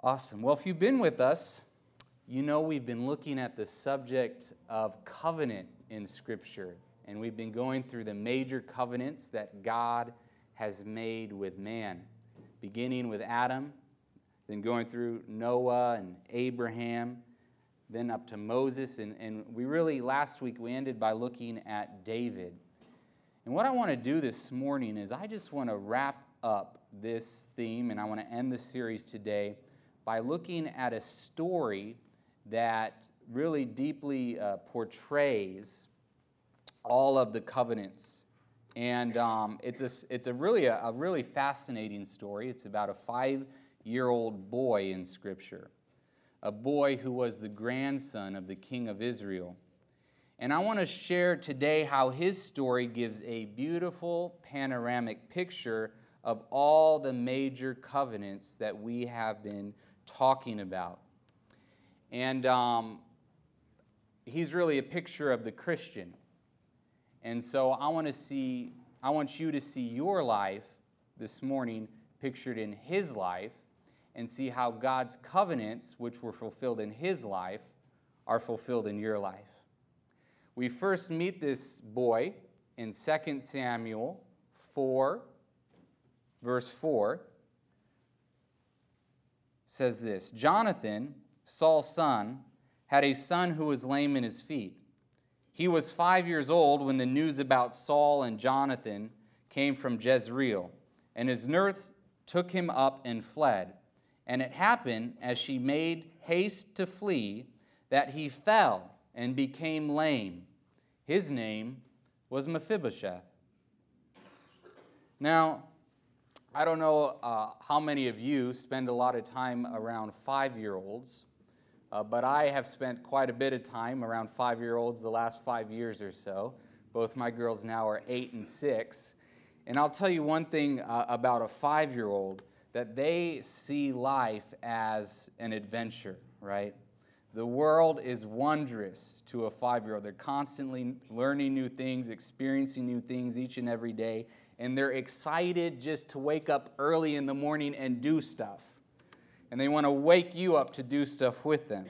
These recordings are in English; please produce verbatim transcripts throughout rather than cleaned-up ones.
Awesome. Well, if you've been with us, you know we've been looking at the subject of covenant in Scripture. And we've been going through the major covenants that God has made with man, beginning with Adam, then going through Noah and Abraham, then up to Moses. And, and we really, last week, we ended by looking at David. And what I want to do this morning is I just want to wrap up this theme, and I want to end the series today by looking at a story that really deeply uh, portrays all of the covenants. And um, it's a, it's a really a, a really fascinating story. It's about a five-year-old boy in Scripture, a boy who was the grandson of the king of Israel. And I want to share today how his story gives a beautiful panoramic picture of all the major covenants that we have been talking about. And um, he's really a picture of the Christian. And so I want to see, I want you to see your life this morning pictured in his life and see how God's covenants, which were fulfilled in his life, are fulfilled in your life. We first meet this boy in Second Samuel four, verse four. Says this, Jonathan, Saul's son, had a son who was lame in his feet. He was five years old when the news about Saul and Jonathan came from Jezreel, and his nurse took him up and fled. And it happened, as she made haste to flee, that he fell and became lame. His name was Mephibosheth. Now, I don't know uh, how many of you spend a lot of time around five-year-olds, uh, but I have spent quite a bit of time around five-year-olds the last five years or so. Both my girls now are eight and six. And I'll tell you one thing uh, about a five-year-old, that they see life as an adventure, right? The world is wondrous to a five-year-old. They're constantly learning new things, experiencing new things each and every day, and they're excited just to wake up early in the morning and do stuff. And they want to wake you up to do stuff with them.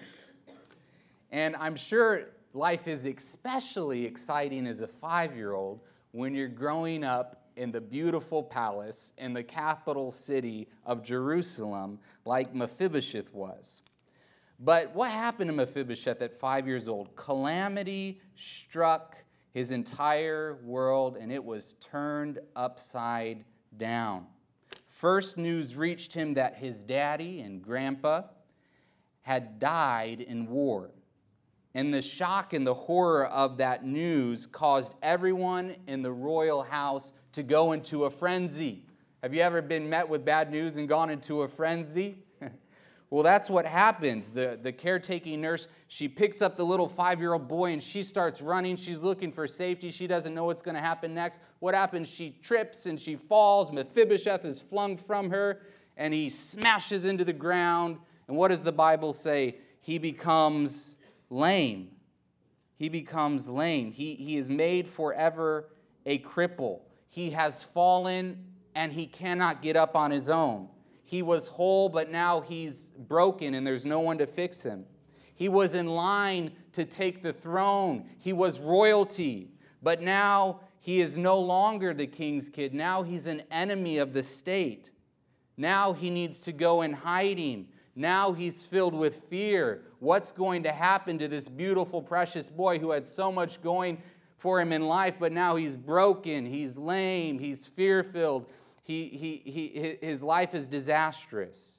And I'm sure life is especially exciting as a five-year-old when you're growing up in the beautiful palace in the capital city of Jerusalem like Mephibosheth was. But what happened to Mephibosheth at five years old? Calamity struck his entire world, and it was turned upside down. First news reached him that his daddy and grandpa had died in war. And the shock and the horror of that news caused everyone in the royal house to go into a frenzy. Have you ever been met with bad news and gone into a frenzy? Well, that's what happens. The, the caretaking nurse, she picks up the little five-year-old boy and she starts running. She's looking for safety. She doesn't know what's going to happen next. What happens? She trips and she falls. Mephibosheth is flung from her and he smashes into the ground. And what does the Bible say? He becomes lame. He becomes lame. He, he is made forever a cripple. He has fallen and he cannot get up on his own. He was whole, but now he's broken and there's no one to fix him. He was in line to take the throne. He was royalty, but now he is no longer the king's kid. Now he's an enemy of the state. Now he needs to go in hiding. Now he's filled with fear. What's going to happen to this beautiful, precious boy who had so much going for him in life, but now he's broken, he's lame, he's fear-filled. He, he, he, his life is disastrous.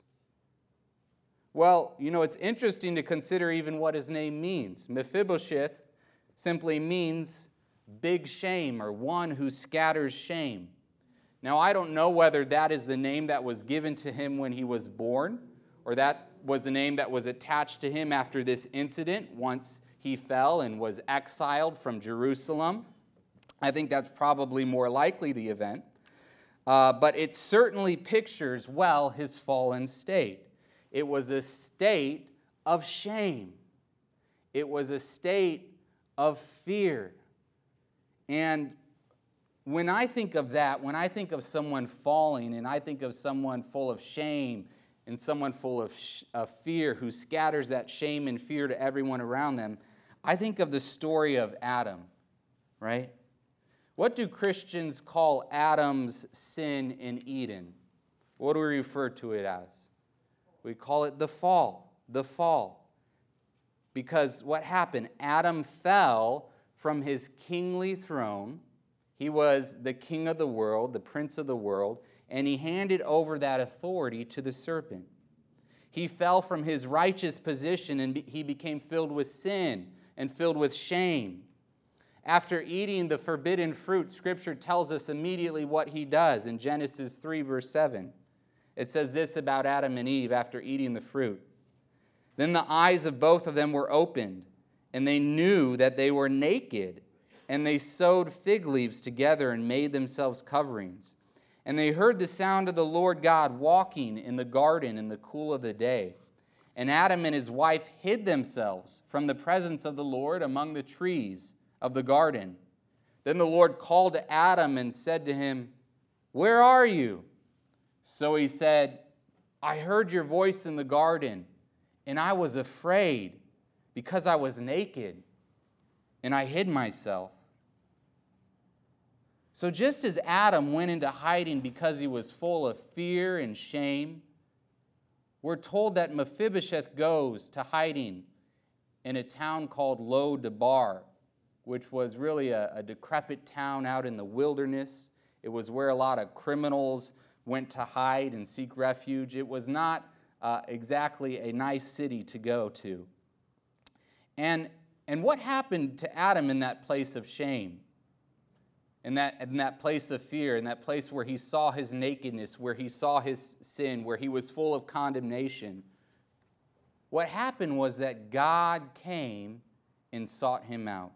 Well, you know, it's interesting to consider even what his name means. Mephibosheth simply means big shame, or one who scatters shame. Now, I don't know whether that is the name that was given to him when he was born, or that was the name that was attached to him after this incident once he fell and was exiled from Jerusalem. I think that's probably more likely the event. Uh, but it certainly pictures well his fallen state. It was a state of shame. It was a state of fear. And when I think of that, when I think of someone falling and I think of someone full of shame and someone full of, sh- of fear who scatters that shame and fear to everyone around them, I think of the story of Adam, right? What do Christians call Adam's sin in Eden? What do we refer to it as? We call it the fall, the fall. Because what happened? Adam fell from his kingly throne. He was the king of the world, the prince of the world, and he handed over that authority to the serpent. He fell from his righteous position and he became filled with sin and filled with shame. After eating the forbidden fruit, Scripture tells us immediately what he does in Genesis three, verse seven. It says this about Adam and Eve after eating the fruit. Then the eyes of both of them were opened, and they knew that they were naked, and they sewed fig leaves together and made themselves coverings. And they heard the sound of the Lord God walking in the garden in the cool of the day. And Adam and his wife hid themselves from the presence of the Lord among the trees of the garden. Then the Lord called to Adam and said to him, "Where are you?" So he said, "I heard your voice in the garden, and I was afraid because I was naked, and I hid myself." So just as Adam went into hiding because he was full of fear and shame, we're told that Mephibosheth goes to hiding in a town called Lo-Debar, which was really a, a decrepit town out in the wilderness. It was where a lot of criminals went to hide and seek refuge. It was not uh, exactly a nice city to go to. And, and what happened to Adam in that place of shame? In that, in that place of fear, in that place where he saw his nakedness, where he saw his sin, where he was full of condemnation? What happened was that God came and sought him out.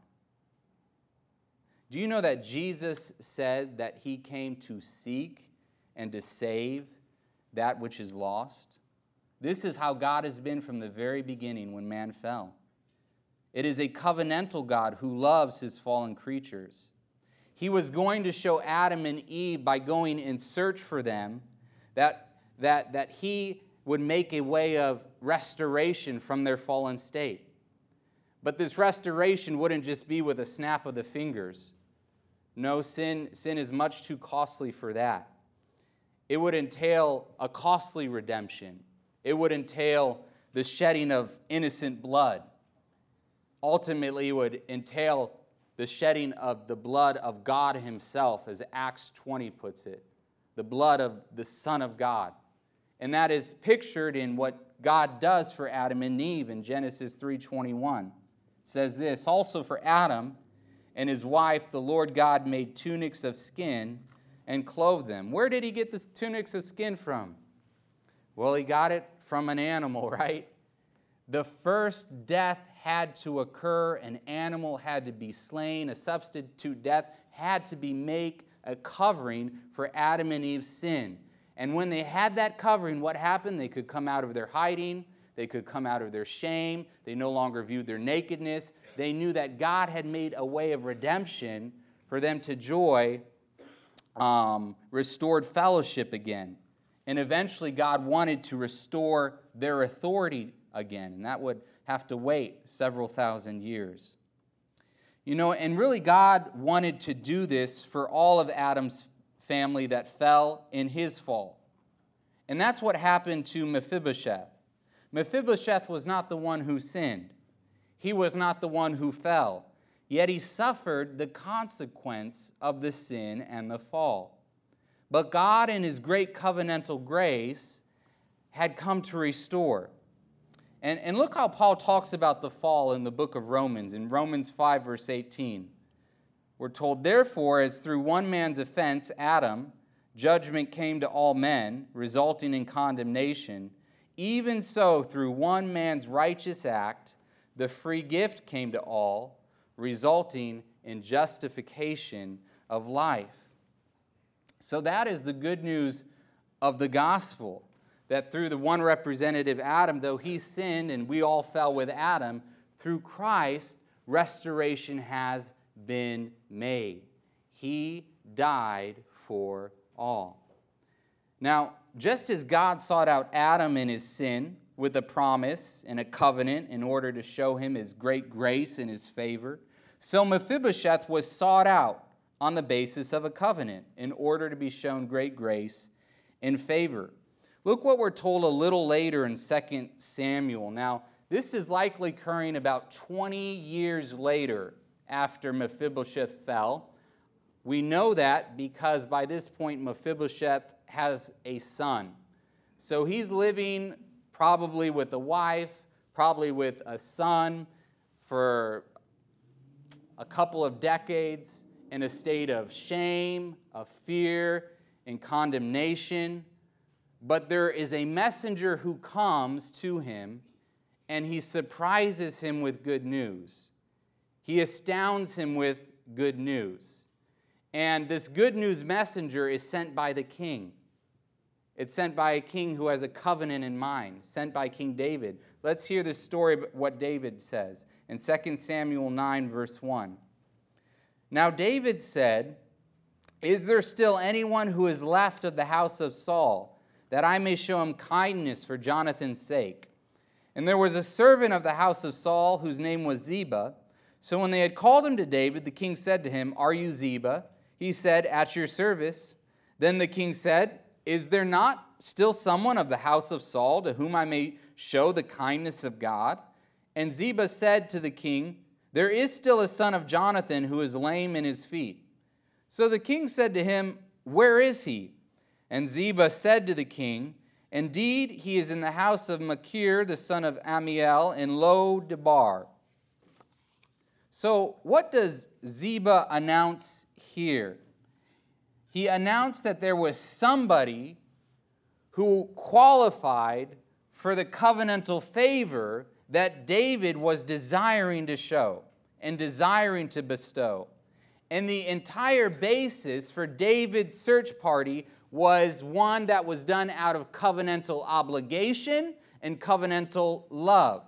Do you know that Jesus said that he came to seek and to save that which is lost? This is how God has been from the very beginning when man fell. It is a covenantal God who loves his fallen creatures. He was going to show Adam and Eve by going in search for them that, that, that he would make a way of restoration from their fallen state. But this restoration wouldn't just be with a snap of the fingers. No, sin, sin is much too costly for that. It would entail a costly redemption. It would entail the shedding of innocent blood. Ultimately, it would entail the shedding of the blood of God himself, as Acts twenty puts it, the blood of the Son of God. And that is pictured in what God does for Adam and Eve in Genesis three twenty-one. It says this, "Also for Adam and his wife, the Lord God made tunics of skin and clothed them." Where did he get the tunics of skin from? Well, he got it from an animal, right? The first death had to occur. An animal had to be slain. A substitute death had to be made a covering for Adam and Eve's sin. And when they had that covering, what happened? They could come out of their hiding. They could come out of their shame. They no longer viewed their nakedness. They knew that God had made a way of redemption for them to enjoy um, restored fellowship again. And eventually God wanted to restore their authority again. And that would have to wait several thousand years. You know, and really God wanted to do this for all of Adam's family that fell in his fall. And that's what happened to Mephibosheth. Mephibosheth was not the one who sinned. He was not the one who fell. Yet he suffered the consequence of the sin and the fall. But God, in his great covenantal grace, had come to restore. And, and look how Paul talks about the fall in the book of Romans, in Romans five, verse eighteen. We're told, "Therefore, as through one man's offense, Adam, judgment came to all men, resulting in condemnation, even so through one man's righteous act, the free gift came to all, resulting in justification of life." So that is the good news of the gospel. That through the one representative, Adam, though he sinned and we all fell with Adam, through Christ, restoration has been made. He died for all. Now, just as God sought out Adam in his sin with a promise and a covenant in order to show him his great grace and his favor, so Mephibosheth was sought out on the basis of a covenant in order to be shown great grace and favor. Look what we're told a little later in Second Samuel. Now, this is likely occurring about twenty years later after Mephibosheth fell. We know that because by this point Mephibosheth has a son. So he's living probably with a wife, probably with a son for a couple of decades in a state of shame, of fear, and condemnation. But there is a messenger who comes to him, and he surprises him with good news. He astounds him with good news. And this good news messenger is sent by the king. It's sent by a king who has a covenant in mind, sent by King David. Let's hear the story of what David says in Second Samuel nine, verse one. Now David said, "Is there still anyone who is left of the house of Saul, that I may show him kindness for Jonathan's sake?" And there was a servant of the house of Saul whose name was Ziba. So when they had called him to David, the king said to him, "Are you Ziba?" He said, "At your service." Then the king said, "Is there not still someone of the house of Saul to whom I may show the kindness of God?" And Ziba said to the king, "There is still a son of Jonathan who is lame in his feet." So the king said to him, "Where is he?" And Ziba said to the king, "Indeed, he is in the house of Machir, the son of Amiel, in Lo-debar." So what does Ziba announce here? He announced that there was somebody who qualified for the covenantal favor that David was desiring to show and desiring to bestow. And the entire basis for David's search party was one that was done out of covenantal obligation and covenantal love.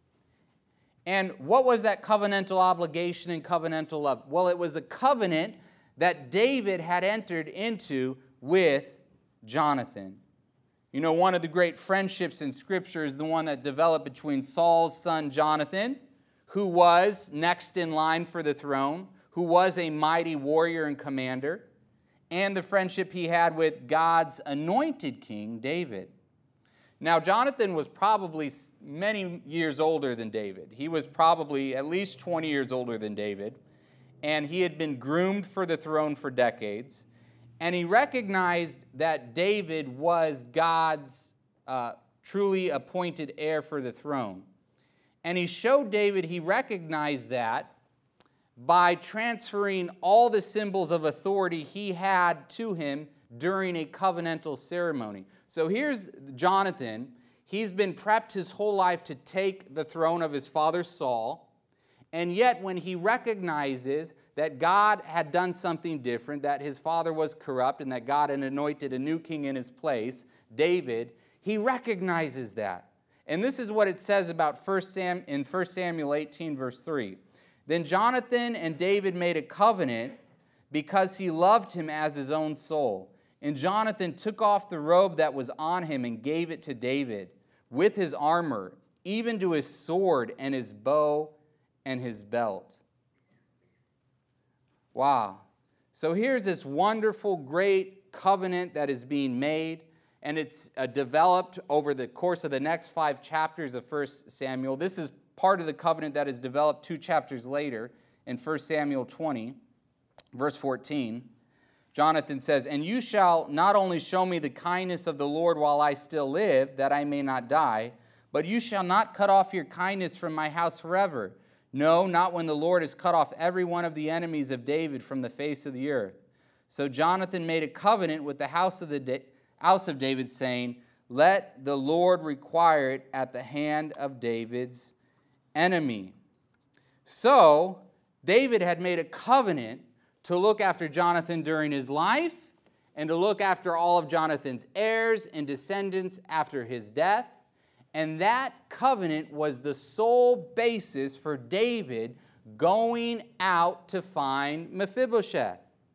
And what was that covenantal obligation and covenantal love? Well, it was a covenant that David had entered into with Jonathan. You know, one of the great friendships in Scripture is the one that developed between Saul's son Jonathan, who was next in line for the throne, who was a mighty warrior and commander, and the friendship he had with God's anointed king, David. Now, Jonathan was probably many years older than David. He was probably at least twenty years older than David, and he had been groomed for the throne for decades, and he recognized that David was God's uh, truly appointed heir for the throne. And he showed David he recognized that by transferring all the symbols of authority he had to him during a covenantal ceremony. So here's Jonathan. He's been prepped his whole life to take the throne of his father Saul. And yet when he recognizes that God had done something different, that his father was corrupt, and that God had anointed a new king in his place, David, he recognizes that. And this is what it says about First Sam in First Samuel eighteen, verse three. Then Jonathan and David made a covenant because he loved him as his own soul. And Jonathan took off the robe that was on him and gave it to David with his armor, even to his sword and his bow and his belt. Wow. So here's this wonderful, great covenant that is being made, and it's uh, developed over the course of the next five chapters of First Samuel. This is part of the covenant that is developed two chapters later in First Samuel twenty, verse fourteen. Jonathan says, "And you shall not only show me the kindness of the Lord while I still live, that I may not die, but you shall not cut off your kindness from my house forever. No, not when the Lord has cut off every one of the enemies of David from the face of the earth." So Jonathan made a covenant with the house of the da- house of David, saying, "Let the Lord require it at the hand of David's enemy." So David had made a covenant to look after Jonathan during his life and to look after all of Jonathan's heirs and descendants after his death. And that covenant was the sole basis for David going out to find Mephibosheth.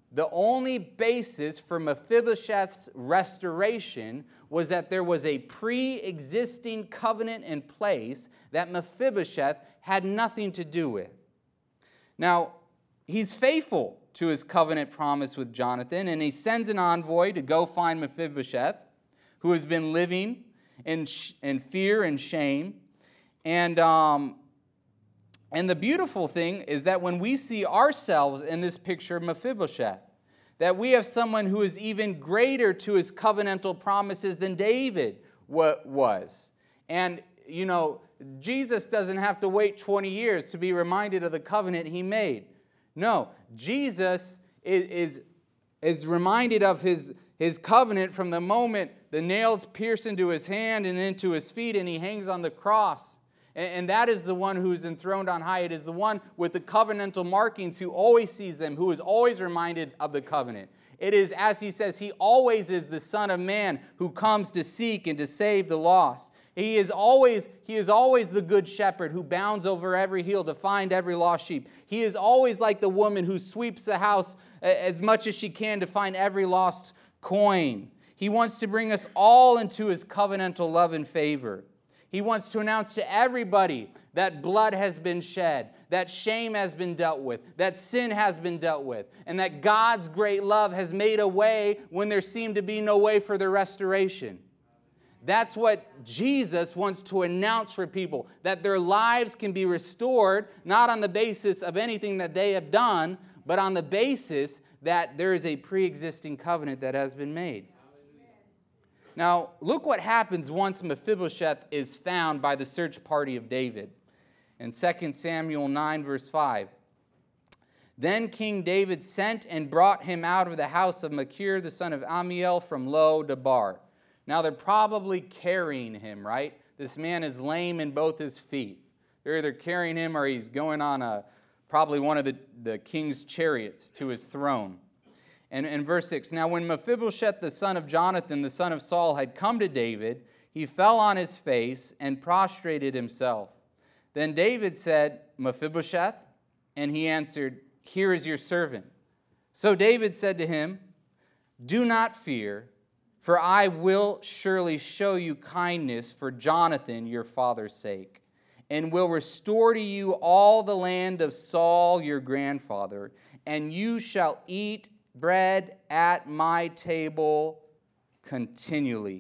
The only basis for Mephibosheth's restoration was that there was a pre-existing covenant in place that Mephibosheth had nothing to do with. Now, he's faithful to his covenant promise with Jonathan, and he sends an envoy to go find Mephibosheth, who has been living in, sh- in fear and shame. And, um, and the beautiful thing is that when we see ourselves in this picture of Mephibosheth, that we have someone who is even greater to his covenantal promises than David was. And, you know, Jesus doesn't have to wait twenty years to be reminded of the covenant he made. No, Jesus is, is, is reminded of his, his covenant from the moment the nails pierce into his hand and into his feet and he hangs on the cross. And, and that is the one who is enthroned on high. It is the one with the covenantal markings who always sees them, who is always reminded of the covenant. It is, as he says, he always is the Son of Man who comes to seek and to save the lost. He is always, he is always the good shepherd who bounds over every hill to find every lost sheep. He is always like the woman who sweeps the house as much as she can to find every lost coin. He wants to bring us all into his covenantal love and favor. He wants to announce to everybody that blood has been shed, that shame has been dealt with, that sin has been dealt with, and that God's great love has made a way when there seemed to be no way for their restoration. That's what Jesus wants to announce for people, that their lives can be restored, not on the basis of anything that they have done, but on the basis that there is a pre-existing covenant that has been made. Now, look what happens once Mephibosheth is found by the search party of David. In Second Samuel nine, verse five. Then King David sent and brought him out of the house of Machir, the son of Ammiel, from Lo Debar. Now, they're probably carrying him, right? This man is lame in both his feet. They're either carrying him or he's going on a probably one of the, the king's chariots to his throne. And in verse six, now when Mephibosheth, the son of Jonathan, the son of Saul, had come to David, he fell on his face and prostrated himself. Then David said, Mephibosheth? And he answered, here is your servant. So David said to him, do not fear, for I will surely show you kindness for Jonathan, your father's sake, and will restore to you all the land of Saul, your grandfather, and you shall eat bread at my table continually.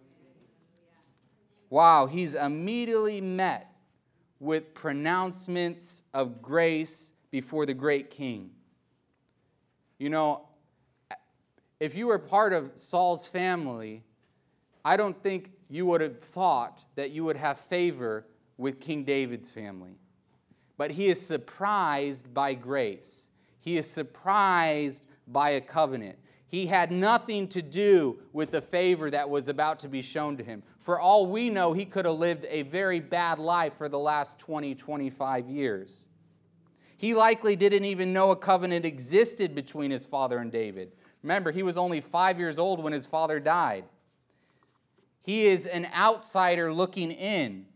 Wow, he's immediately met with pronouncements of grace before the great king. You know, if you were part of Saul's family, I don't think you would have thought that you would have favor with King David's family. But he is surprised by grace. He is surprised by a covenant. He had nothing to do with the favor that was about to be shown to him. For all we know, he could have lived a very bad life for the last twenty, twenty-five years. He likely didn't even know a covenant existed between his father and David. Remember, he was only five years old when his father died. He is an outsider looking in.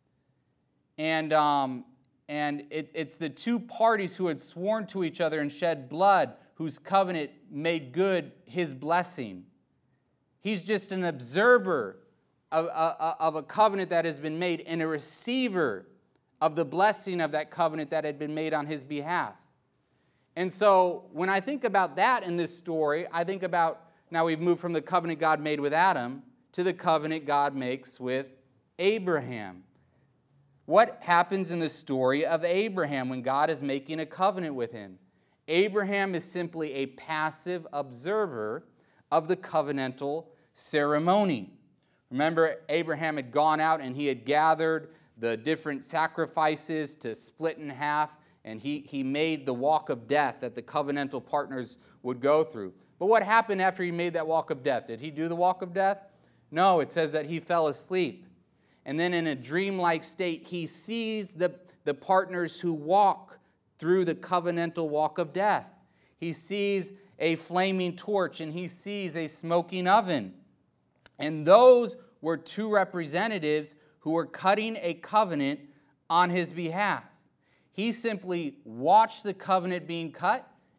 And, um, and it, it's the two parties who had sworn to each other and shed blood whose covenant made good his blessing. He's just an observer of, of, of a covenant that has been made and a receiver of the blessing of that covenant that had been made on his behalf. And so when I think about that in this story, I think about, now we've moved from the covenant God made with Adam to the covenant God makes with Abraham. What happens in the story of Abraham when God is making a covenant with him? Abraham is simply a passive observer of the covenantal ceremony. Remember, Abraham had gone out and he had gathered the different sacrifices to split in half, and he, he made the walk of death that the covenantal partners would go through. But what happened after he made that walk of death? Did he do the walk of death? No, it says that he fell asleep. And then in a dreamlike state, he sees the, the partners who walk through the covenantal walk of death. He sees a flaming torch and he sees a smoking oven. And those were two representatives who were cutting a covenant on his behalf. He simply watched the covenant being cut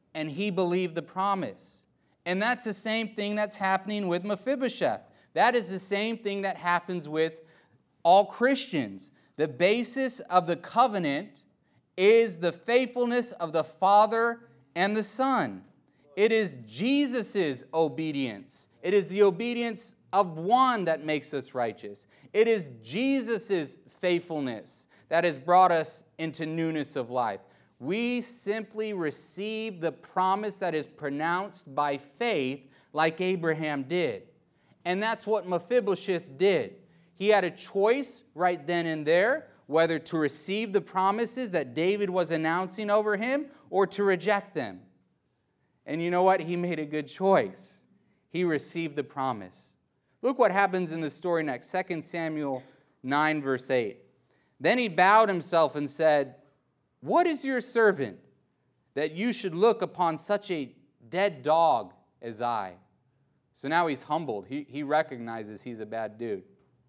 and he believed the promise. And that's the same thing that's happening with Mephibosheth. That is the same thing that happens with all Christians. The basis of the covenant is the faithfulness of the Father and the Son. It is Jesus' obedience. It is the obedience of one that makes us righteous. It is Jesus' faithfulness that has brought us into newness of life. We simply receive the promise that is pronounced by faith like Abraham did. And that's what Mephibosheth did. He had a choice right then and there whether to receive the promises that David was announcing over him or to reject them. And you know what? He made a good choice. He received the promise. Look what happens in the story next, Second Samuel nine, verse eight. Then he bowed himself and said, "What is your servant that you should look upon such a dead dog as I?" So now he's humbled. He, he recognizes he's a bad dude.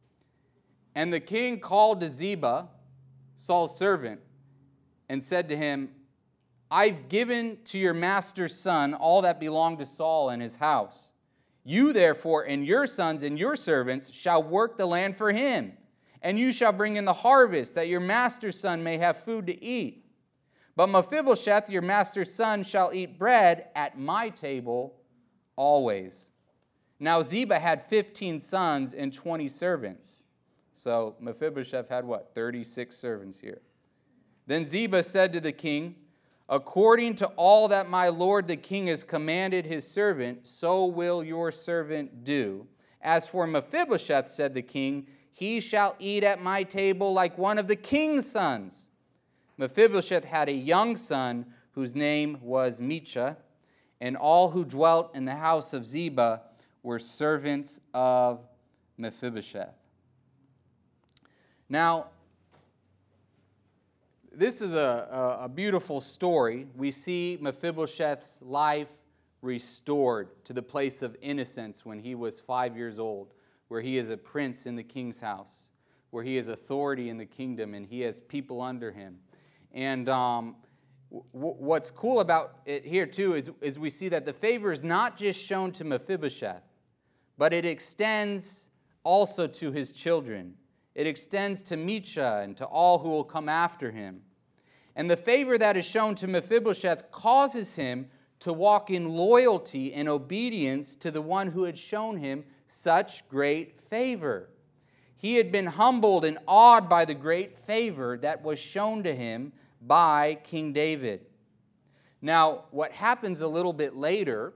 And the king called to Ziba, Saul's servant, and said to him, "I've given to your master's son all that belonged to Saul and his house. You therefore and your sons and your servants shall work the land for him, and you shall bring in the harvest, that your master's son may have food to eat. But Mephibosheth, your master's son, shall eat bread at my table always." Now Ziba had fifteen sons and twenty servants. So Mephibosheth had what? thirty-six servants here. Then Ziba said to the king, "According to all that my lord the king has commanded his servant, so will your servant do. As for Mephibosheth," said the king, "he shall eat at my table like one of the king's sons." Mephibosheth had a young son whose name was Micha, and all who dwelt in the house of Ziba were servants of Mephibosheth. Now, this is a, a, a beautiful story. We see Mephibosheth's life restored to the place of innocence when he was five years old, where he is a prince in the king's house, where he has authority in the kingdom and he has people under him. And um, w- what's cool about it here too is, is we see that the favor is not just shown to Mephibosheth, but it extends also to his children. It extends to Micha and to all who will come after him. And the favor that is shown to Mephibosheth causes him to walk in loyalty and obedience to the one who had shown him such great favor. He had been humbled and awed by the great favor that was shown to him by King David. Now, what happens a little bit later,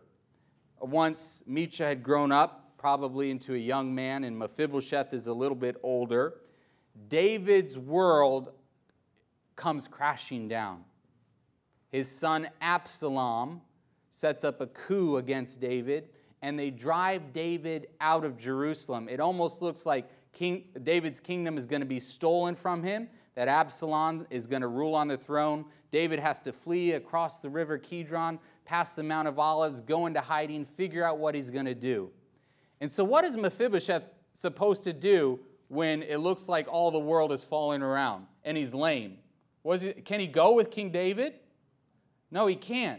once Micha had grown up, probably into a young man, and Mephibosheth is a little bit older, David's world comes crashing down. His son Absalom sets up a coup against David, and they drive David out of Jerusalem. It almost looks like King David's kingdom is going to be stolen from him, that Absalom is going to rule on the throne. David has to flee across the river Kidron, past the Mount of Olives, go into hiding, figure out what he's going to do. And so what is Mephibosheth supposed to do when it looks like all the world is falling around and he's lame? Was he, can he go with King David? No, he can't.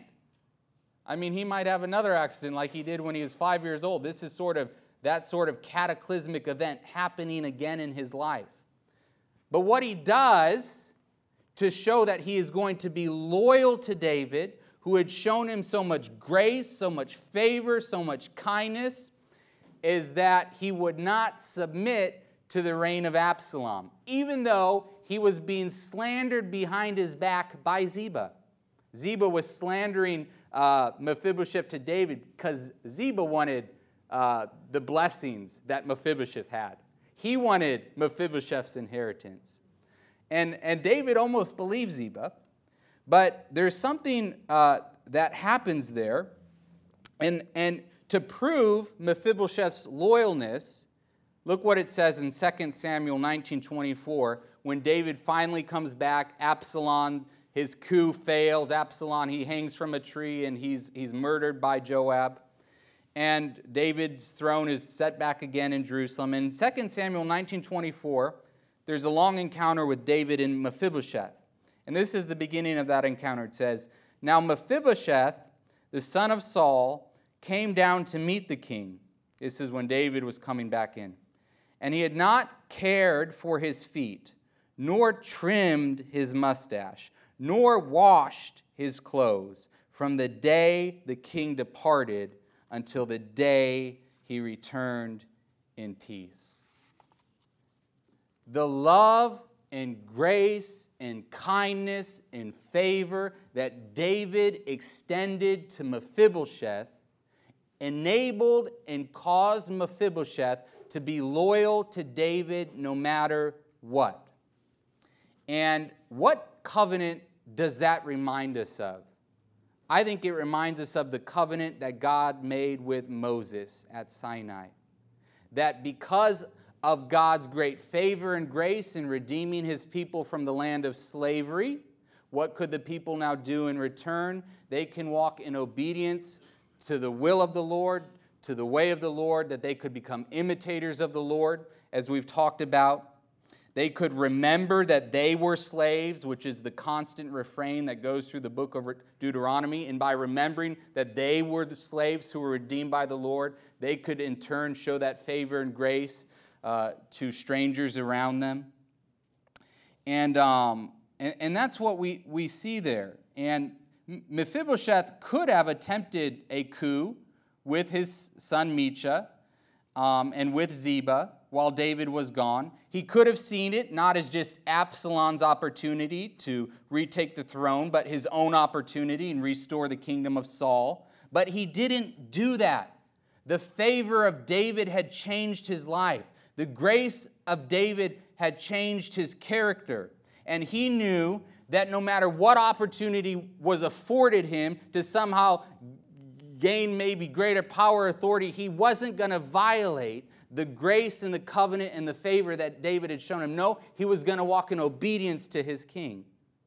I mean, he might have another accident like he did when he was five years old. This is sort of that sort of cataclysmic event happening again in his life. But what he does to show that he is going to be loyal to David, who had shown him so much grace, so much favor, so much kindness, is that he would not submit to the reign of Absalom, even though he was being slandered behind his back by Ziba. Ziba was slandering uh, Mephibosheth to David because Ziba wanted uh, the blessings that Mephibosheth had. He wanted Mephibosheth's inheritance. And, and David almost believes Ziba, but there's something uh, that happens there. And, and to prove Mephibosheth's loyalness, look what it says in Second Samuel nineteen twenty-four. When David finally comes back, Absalom, his coup fails. Absalom, he hangs from a tree and he's, he's murdered by Joab. And David's throne is set back again in Jerusalem. In Second Samuel nineteen twenty-four, there's a long encounter with David and Mephibosheth. And this is the beginning of that encounter. It says, "Now Mephibosheth the son of Saul, came down to meet the king. This is when David was coming back in. And he had not cared for his feet, nor trimmed his mustache, nor washed his clothes, from the day the king departed until the day he returned in peace. The love and grace and kindness and favor that David extended to Mephibosheth enabled and caused Mephibosheth to be loyal to David no matter what. And what covenant does that remind us of? I think it reminds us of the covenant that God made with Moses at Sinai. That because of God's great favor and grace in redeeming his people from the land of slavery, what could the people now do in return? They can walk in obedience to the will of the Lord, to the way of the Lord, that they could become imitators of the Lord, as we've talked about. They could remember that they were slaves, which is the constant refrain that goes through the book of Deuteronomy. And by remembering that they were the slaves who were redeemed by the Lord, they could in turn show that favor and grace uh, to strangers around them. And, um, and, and that's what we, we see there. And Mephibosheth could have attempted a coup with his son Micha um, and with Ziba while David was gone. He could have seen it not as just Absalom's opportunity to retake the throne, but his own opportunity and restore the kingdom of Saul. But he didn't do that. The favor of David had changed his life. The grace of David had changed his character. And he knew that no matter what opportunity was afforded him to somehow gain maybe greater power or authority, he wasn't going to violate the grace and the covenant and the favor that David had shown him. No, he was going to walk in obedience to his king.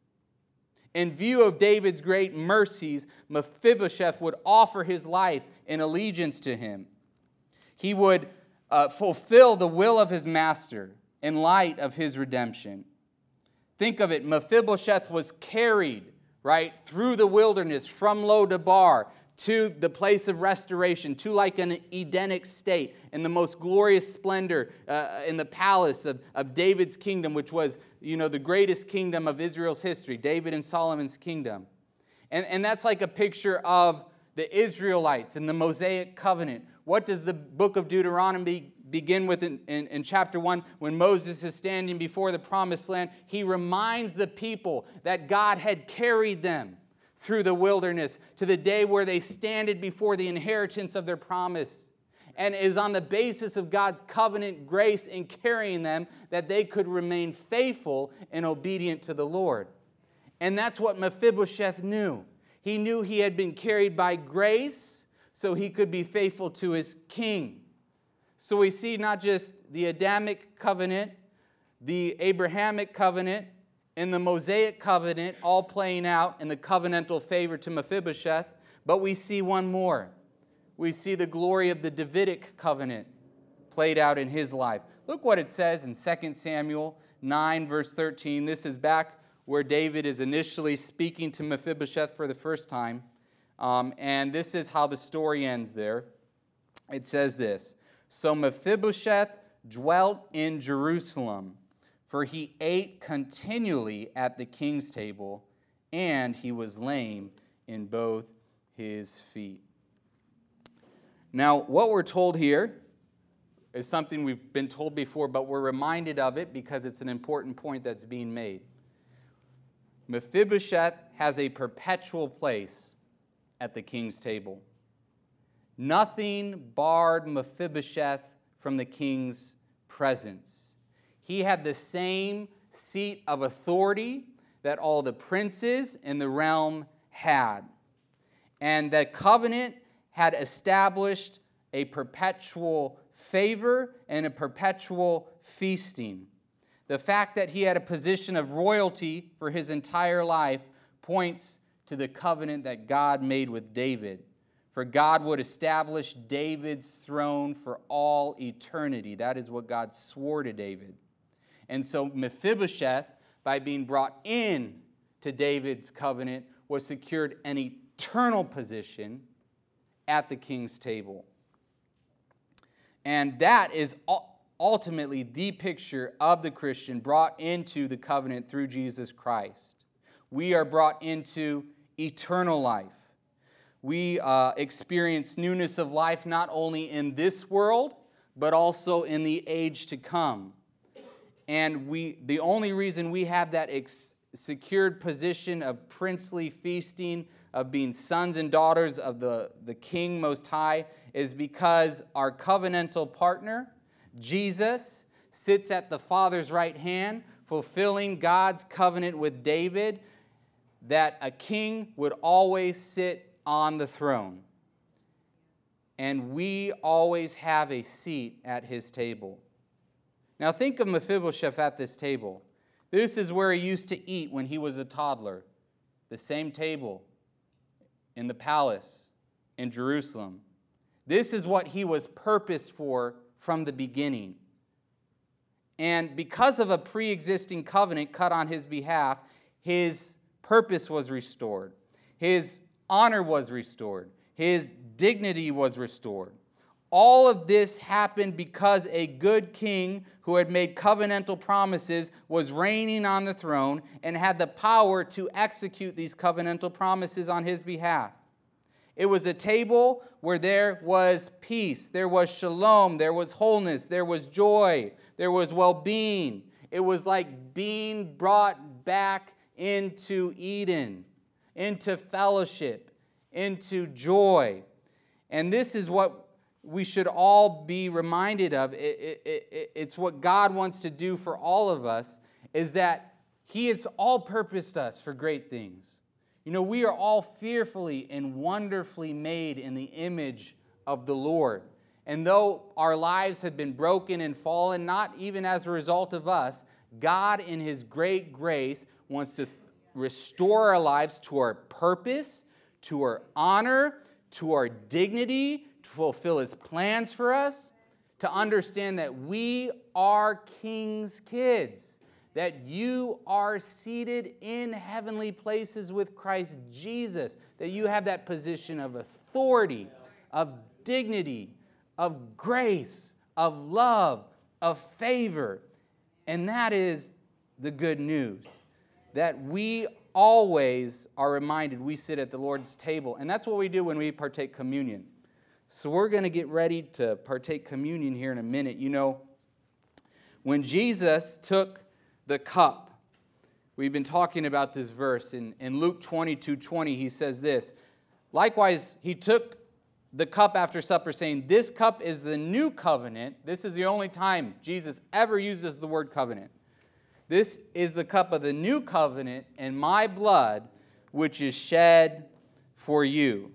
In view of David's great mercies, Mephibosheth would offer his life in allegiance to him. He would uh, fulfill the will of his master in light of his redemption. Think of it, Mephibosheth was carried, right, through the wilderness from Lo-debar to the place of restoration, to like an Edenic state, in the most glorious splendor uh, in the palace of, of David's kingdom, which was, you know, the greatest kingdom of Israel's history, David and Solomon's kingdom. And, and that's like a picture of the Israelites in the Mosaic covenant. What does the book of Deuteronomy begin with in, in, in chapter one? When Moses is standing before the promised land, he reminds the people that God had carried them through the wilderness to the day where they standed before the inheritance of their promise. And it was on the basis of God's covenant grace in carrying them that they could remain faithful and obedient to the Lord. And that's what Mephibosheth knew. He knew he had been carried by grace so he could be faithful to his king. So we see not just the Adamic covenant, the Abrahamic covenant, and the Mosaic covenant all playing out in the covenantal favor to Mephibosheth, but we see one more. We see the glory of the Davidic covenant played out in his life. Look what it says in Second Samuel nine, verse thirteen. This is back where David is initially speaking to Mephibosheth for the first time. Um, and this is how the story ends there. It says this: So Mephibosheth dwelt in Jerusalem, for he ate continually at the king's table, and he was lame in both his feet. Now, what we're told here is something we've been told before, but we're reminded of it because it's an important point that's being made. Mephibosheth has a perpetual place at the king's table. Nothing barred Mephibosheth from the king's presence. He had the same seat of authority that all the princes in the realm had. And the covenant had established a perpetual favor and a perpetual feasting. The fact that he had a position of royalty for his entire life points to the covenant that God made with David. For God would establish David's throne for all eternity. That is what God swore to David. And so Mephibosheth, by being brought in to David's covenant, was secured an eternal position at the king's table. And that is ultimately the picture of the Christian brought into the covenant through Jesus Christ. We are brought into eternal life. We uh, experience newness of life not only in this world, but also in the age to come. And we, the only reason we have that ex- secured position of princely feasting, of being sons and daughters of the, the King Most High, is because our covenantal partner, Jesus, sits at the Father's right hand, fulfilling God's covenant with David, that a king would always sit on the throne. And we always have a seat at his table. Now think of Mephibosheth at this table. This is where he used to eat when he was a toddler. The same table in the palace in Jerusalem. This is what he was purposed for from the beginning. And because of a pre-existing covenant cut on his behalf, his purpose was restored. His honor was restored. His dignity was restored. All of this happened because a good king who had made covenantal promises was reigning on the throne and had the power to execute these covenantal promises on his behalf. It was a table where there was peace, there was shalom, there was wholeness, there was joy, there was well-being. It was like being brought back into Eden, into fellowship, into joy. And this is what we should all be reminded of. It, it, it, it's what God wants to do for all of us, is that he has all purposed us for great things. You know, we are all fearfully and wonderfully made in the image of the Lord. And though our lives have been broken and fallen, not even as a result of us, God in his great grace wants to restore our lives to our purpose, to our honor, to our dignity, to fulfill his plans for us, to understand that we are king's kids, that you are seated in heavenly places with Christ Jesus, that you have that position of authority, of dignity, of grace, of love, of favor. And that is the good news, that we always are reminded we sit at the Lord's table. And that's what we do when we partake communion. So we're going to get ready to partake communion here in a minute. You know, when Jesus took the cup, we've been talking about this verse. In, in Luke twenty-two twenty, he says this, likewise, he took the cup after supper, saying, this cup is the new covenant. This is the only time Jesus ever uses the word covenant. This is the cup of the new covenant in my blood, which is shed for you.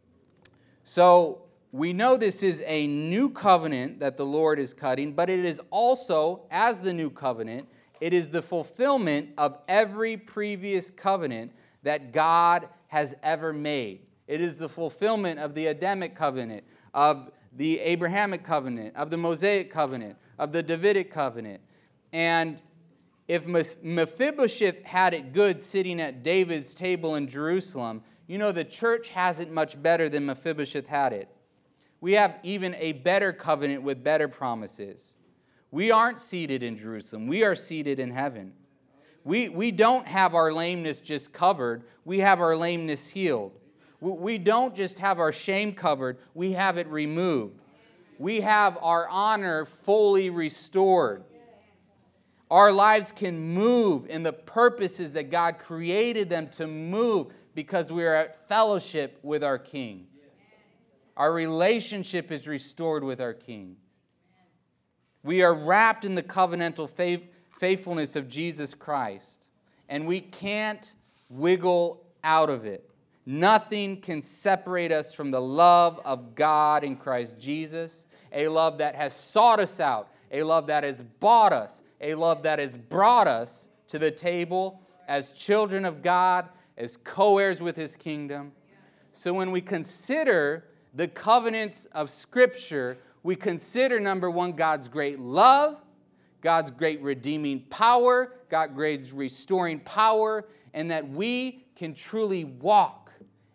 So we know this is a new covenant that the Lord is cutting, but it is also, as the new covenant, it is the fulfillment of every previous covenant that God has ever made. It is the fulfillment of the Adamic covenant, of the Abrahamic covenant, of the Mosaic covenant, of the Davidic covenant. And if Mephibosheth had it good sitting at David's table in Jerusalem, you know the church has it much better than Mephibosheth had it. We have even a better covenant with better promises. We aren't seated in Jerusalem. We are seated in heaven. We, we don't have our lameness just covered. We have our lameness healed. We don't just have our shame covered. We have it removed. We have our honor fully restored. Our lives can move in the purposes that God created them to move because we are at fellowship with our King. Our relationship is restored with our King. We are wrapped in the covenantal faithfulness of Jesus Christ, and we can't wiggle out of it. Nothing can separate us from the love of God in Christ Jesus, a love that has sought us out, a love that has bought us, a love that has brought us to the table as children of God, as co-heirs with his kingdom. So when we consider the covenants of Scripture, we consider, number one, God's great love, God's great redeeming power, God's great restoring power, and that we can truly walk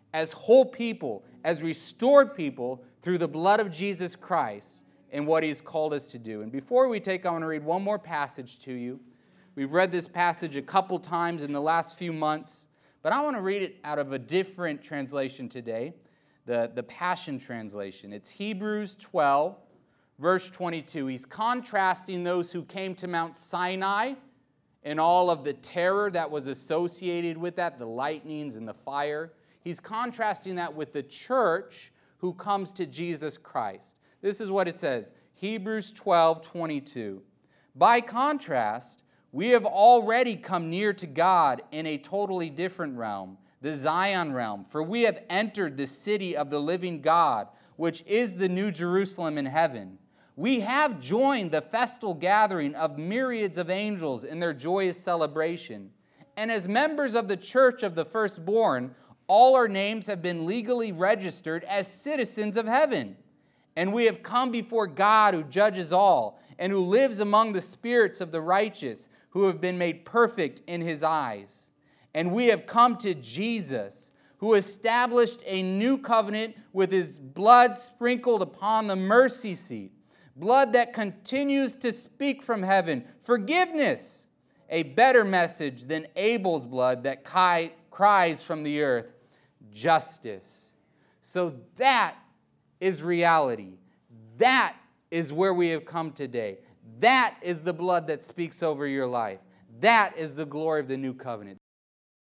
as whole people, as restored people through the blood of Jesus Christ and what He's called us to do. And before we take, I want to read one more passage to you. We've read this passage a couple times in the last few months, but I want to read it out of a different translation today, the, the Passion Translation. It's Hebrews twelve, verse twenty-two. He's contrasting those who came to Mount Sinai and all of the terror that was associated with that, the lightnings and the fire. He's contrasting that with the church who comes to Jesus Christ. This is what it says, Hebrews twelve twenty-two. By contrast, we have already come near to God in a totally different realm, the Zion realm, for we have entered the city of the living God, which is the New Jerusalem in heaven. We have joined the festal gathering of myriads of angels in their joyous celebration. And as members of the church of the firstborn, all our names have been legally registered as citizens of heaven. And we have come before God who judges all and who lives among the spirits of the righteous who have been made perfect in His eyes. And we have come to Jesus, who established a new covenant with His blood sprinkled upon the mercy seat, blood that continues to speak from heaven, forgiveness, a better message than Abel's blood that cries from the earth, justice. So that is reality. That is where we have come today. That is the blood that speaks over your life. That is the glory of the new covenant.